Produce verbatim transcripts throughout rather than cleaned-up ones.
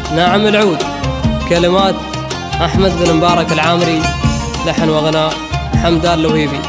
ناعم العود. كلمات أحمد بن مبارك العامري، لحن وغناء حمدان الوهيبي.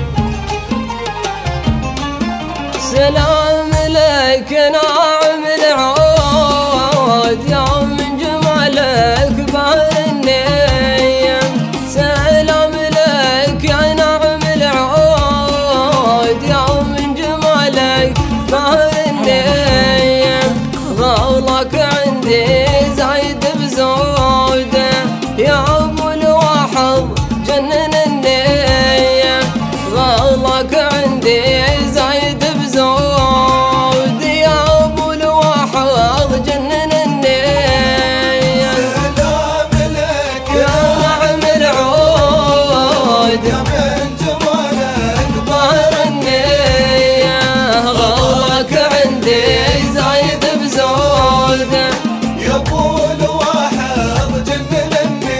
سلام لك ناعم العود يا من جمالك بهر النيم. سلام لك يا ناعم العود يا من جمالك بهر النيم. غولك عندي زايد بزوده يا ابو الواحد جنن النيم. غولك عندي زايد بزود يا ابو الواحد جنن النيم. سلام لك يا ناعم العود يا من جمالك بهر النيم. غولك عندي زايد بزود يا ابو الواحد جننني.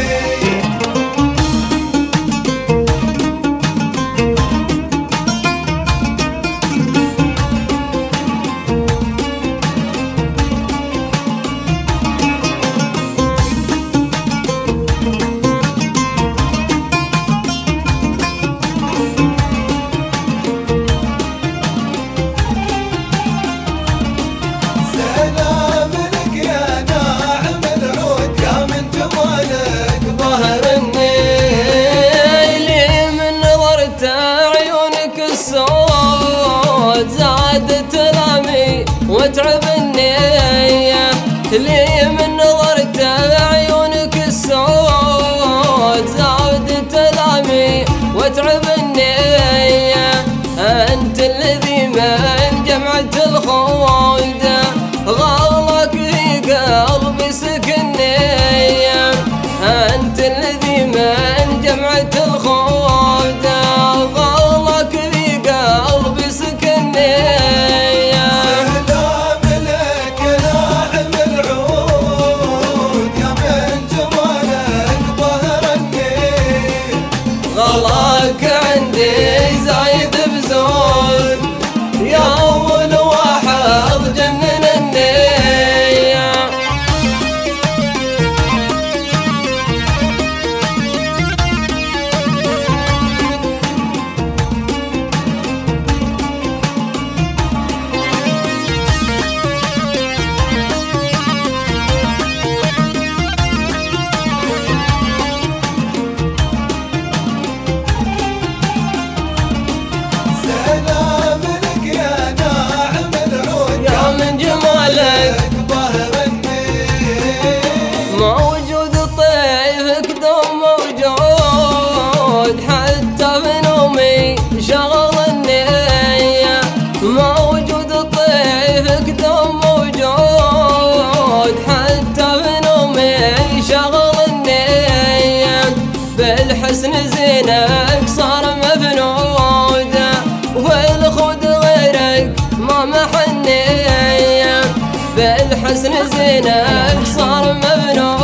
سلام لك يا ناعم العود يا من جمالك ظهر النيل. من نظرت عيونك السود زادت الامي وتعب النية. لي من نظرت عيونك السود زادت الامي وتعب النية. انت الذي من جمعت الخلد غالك في قلبي سكنية. أنت الذي من جمعت الخلد غالك في قلبي سكنية. سلام لك يا ناعم العود يا من جمالك ظهر النيل. غلاك عندي زايد بزود يا أول واحد جنن النية. سلام لك يا ناعم العود يا من جمالك ظهر النيل. موجود طيفك دوم موجود حتى بنومي شغل النية. موجود طيفك دوم موجود حتى بنومي شغل النية. بالحسن زينك صار مفنودة والخد غيرك ما محنية. بالحسن زينك صار مفنودة